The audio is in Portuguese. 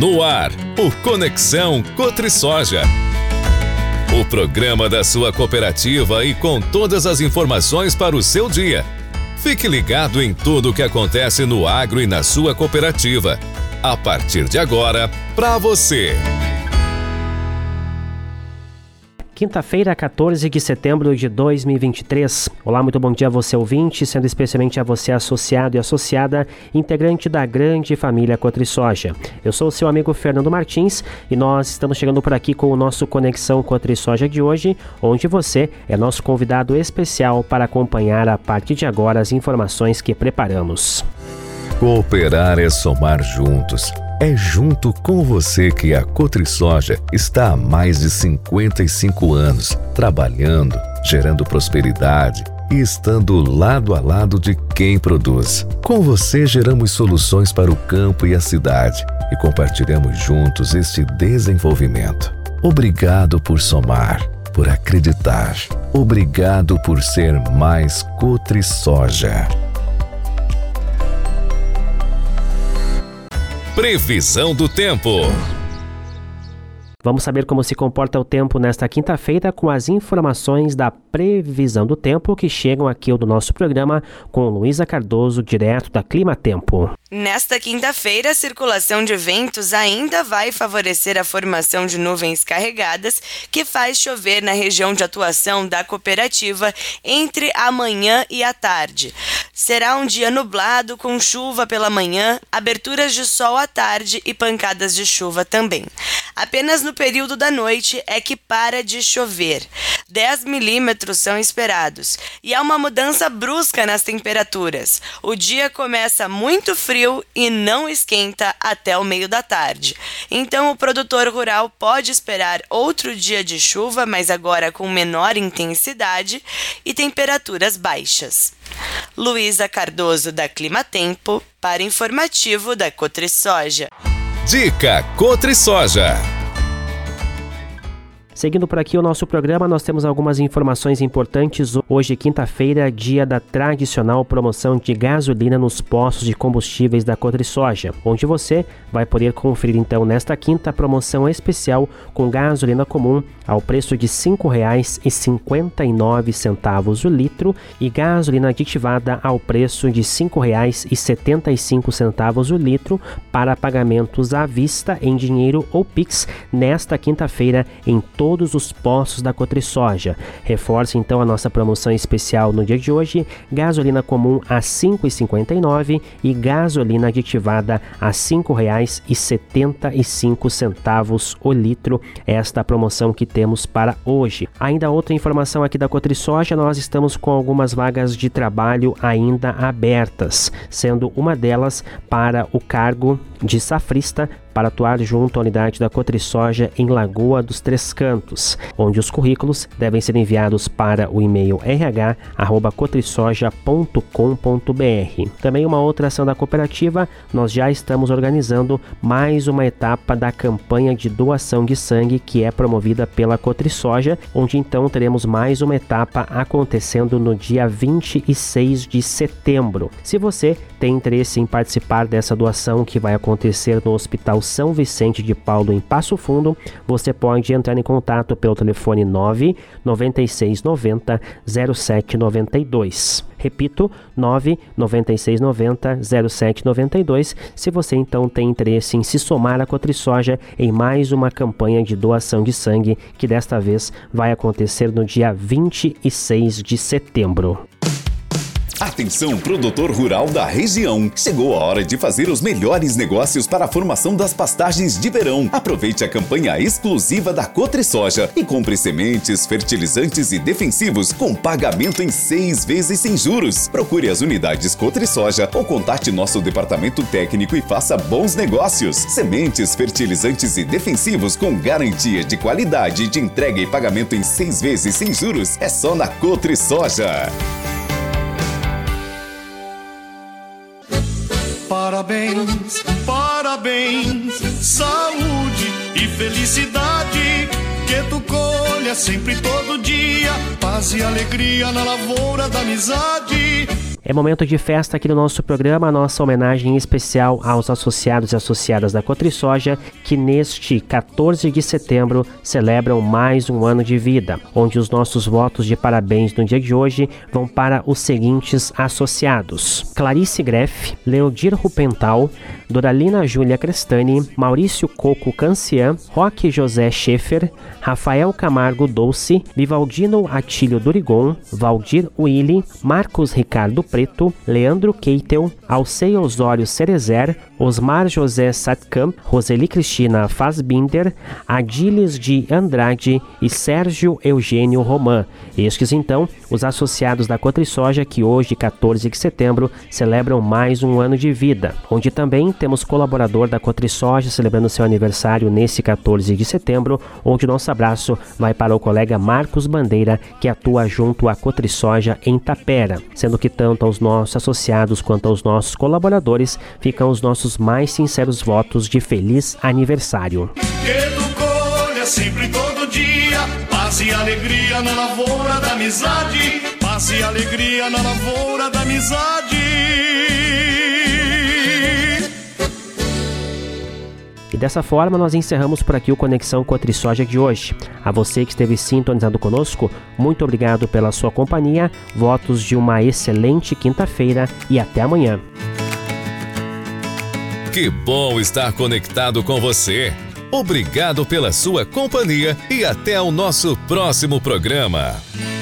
No ar, o Conexão Cotrisoja. O programa da sua cooperativa e com todas as informações para o seu dia. Fique ligado em tudo o que acontece no agro e na sua cooperativa. A partir de agora, para você. Quinta-feira, 14 de setembro de 2023. Olá, muito bom dia a você ouvinte, sendo especialmente a você associado e associada, integrante da grande família Cotrisoja. Eu sou o seu amigo Fernando Martins e nós estamos chegando por aqui com o nosso Conexão Cotrisoja de hoje, onde você é nosso convidado especial para acompanhar a partir de agora as informações que preparamos. Cooperar é somar juntos. É junto com você que a Cotrisoja está há mais de 55 anos, trabalhando, gerando prosperidade e estando lado a lado de quem produz. Com você geramos soluções para o campo e a cidade e compartilhamos juntos este desenvolvimento. Obrigado por somar, por acreditar. Obrigado por ser mais Cotrisoja. Previsão do tempo. Vamos saber como se comporta o tempo nesta quinta-feira com as informações da previsão do tempo que chegam aqui do nosso programa com Luísa Cardoso, direto da Clima Tempo. Nesta quinta-feira, a circulação de ventos ainda vai favorecer a formação de nuvens carregadas, que faz chover na região de atuação da cooperativa entre a manhã e a tarde. Será um dia nublado com chuva pela manhã, aberturas de sol à tarde e pancadas de chuva também. Apenas no período da noite é que para de chover. 10 milímetros são esperados e há uma mudança brusca nas temperaturas. O dia começa muito frio e não esquenta até o meio da tarde. Então o produtor rural pode esperar outro dia de chuva, mas agora com menor intensidade e temperaturas baixas. Luísa Cardoso, da Clima Tempo, para informativo da Cotrisoja. Dica Cotrisoja. Seguindo por aqui o nosso programa, nós temos algumas informações importantes. Hoje, quinta-feira, dia da tradicional promoção de gasolina nos postos de combustíveis da Cotrisoja, onde você vai poder conferir então nesta quinta a promoção especial com gasolina comum ao preço de R$ 5,59 o litro e gasolina aditivada ao preço de R$ 5,75 o litro para pagamentos à vista em dinheiro ou Pix nesta quinta-feira em todos os postos da Cotrisoja. Reforce então a nossa promoção especial no dia de hoje: gasolina comum a R$ 5,59 e gasolina aditivada a R$ 5,75 o litro. Esta promoção que temos para hoje. Ainda outra informação aqui da Cotrisoja: nós estamos com algumas vagas de trabalho ainda abertas, sendo uma delas para o cargo de safrista para atuar junto à unidade da Cotrisoja em Lagoa dos Três Cantos, onde os currículos devem ser enviados para o e-mail rh@cotrisoja.com.br. Também uma outra ação da cooperativa: nós já estamos organizando mais uma etapa da campanha de doação de sangue que é promovida pela Cotrisoja, onde então teremos mais uma etapa acontecendo no dia 26 de setembro. Se você tem interesse em participar dessa doação que vai acontecer no Hospital São Vicente de Paulo, em Passo Fundo, você pode entrar em contato pelo telefone 99690 0792. Repito, 99690 0792, se você então tem interesse em se somar à Cotrisoja em mais uma campanha de doação de sangue, que desta vez vai acontecer no dia 26 de setembro. Atenção, produtor rural da região. Chegou a hora de fazer os melhores negócios para a formação das pastagens de verão. Aproveite a campanha exclusiva da Cotrisoja e compre sementes, fertilizantes e defensivos com pagamento em 6 vezes sem juros. Procure as unidades Cotrisoja ou contate nosso departamento técnico e faça bons negócios. Sementes, fertilizantes e defensivos com garantia de qualidade, de entrega e pagamento em 6 vezes sem juros é só na Cotrisoja. Parabéns, parabéns, saúde e felicidade, que tu colha sempre todo dia, paz e alegria na lavoura da amizade. É momento de festa aqui no nosso programa, a nossa homenagem especial aos associados e associadas da CotriSoja, que neste 14 de setembro celebram mais um ano de vida, onde os nossos votos de parabéns no dia de hoje vão para os seguintes associados: Clarice Greff, Leodir Rupental, Doralina Júlia Crestani, Maurício Coco Cancian, Roque José Schaefer, Rafael Camargo Dolce, Vivaldino Atílio Durigon, Valdir Willi, Marcos Ricardo Preto, Leandro Keitel, Alcei Osório Cerezer, Osmar José Satkamp, Roseli Cristina Fassbinder, Adiles de Andrade e Sérgio Eugênio Roman. Estes, então, os associados da CotriSoja que hoje, 14 de setembro, celebram mais um ano de vida, onde também temos colaborador da CotriSoja celebrando seu aniversário nesse 14 de setembro, onde nosso abraço vai para o colega Marcos Bandeira, que atua junto à CotriSoja em Tapera, sendo que tanto aos nossos associados quanto aos nossos colaboradores ficam os nossos mais sinceros votos de feliz aniversário. Que tu colha sempre todo dia, paz e alegria na lavoura da amizade, paz e alegria na lavoura da amizade. E dessa forma nós encerramos por aqui o Conexão CotriSoja de hoje. A você que esteve sintonizado conosco, muito obrigado pela sua companhia, votos de uma excelente quinta-feira e até amanhã. Que bom estar conectado com você. Obrigado pela sua companhia e até o nosso próximo programa.